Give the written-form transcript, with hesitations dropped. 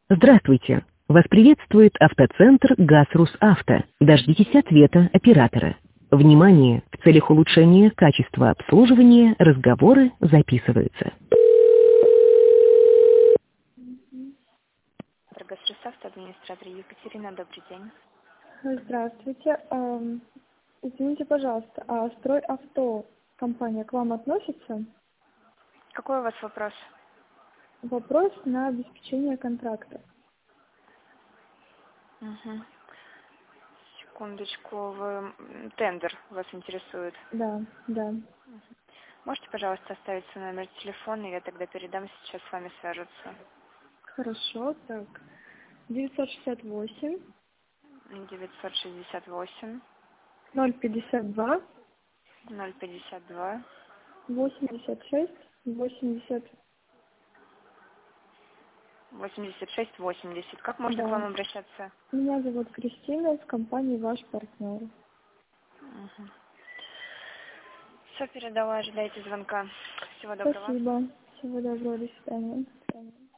Здравствуйте! Вас приветствует автоцентр «ГАЗ-Русавто». Дождитесь ответа оператора. Внимание! В целях улучшения качества обслуживания разговоры записываются. ГАЗ-Русавто, администратор Екатерина, добрый день. Здравствуйте. Извините, пожалуйста, а «Стройавто» компания к вам относится? Какой у вас вопрос? Вопрос на обеспечение контракта. Угу. Секундочку, тендер вас интересует? Да, да. Можете, пожалуйста, оставить свой номер телефона, и я тогда передам, сейчас с вами свяжутся. Хорошо, так. 968 968 052 052 86 80. 86 80. Как можно к Да. вам обращаться? Меня зовут Кристина, с компании «Ваш партнер». Угу. Все передала, ожидайте звонка. Всего доброго. Спасибо. Всего доброго, до свидания.